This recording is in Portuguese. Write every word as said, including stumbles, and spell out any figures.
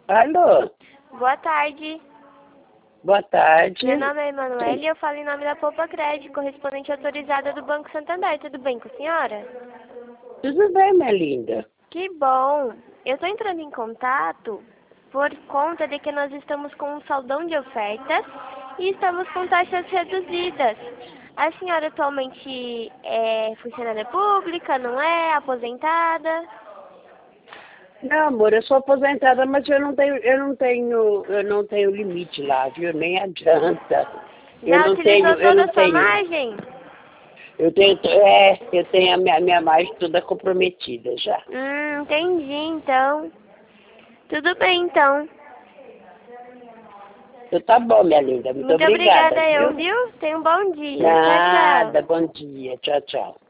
Alô? Boa tarde. Boa tarde. Meu nome é Emanuele e eu falo em nome da Poupa Crédito, correspondente autorizada do Banco Santander. Tudo bem com a senhora? Tudo bem, minha linda? Que bom! Eu estou entrando em contato por conta de que nós estamos com um saldão de ofertas e estamos com taxas reduzidas. A senhora atualmente é funcionária pública, não é? Aposentada? Não, amor, eu sou aposentada, mas eu não tenho, eu não tenho, eu não tenho limite lá, viu? Nem adianta. Eu Já não utilizou tenho, eu toda não a sua tenho. margem? Eu tenho, é, eu tenho a minha, minha margem toda comprometida já. Hum, entendi, então. Tudo bem, então. Então tá bom, minha linda. Muito Muito obrigada, obrigada eu, viu? viu? Tenha um bom dia. Tchau, Nada, tchau. bom dia. Tchau, tchau.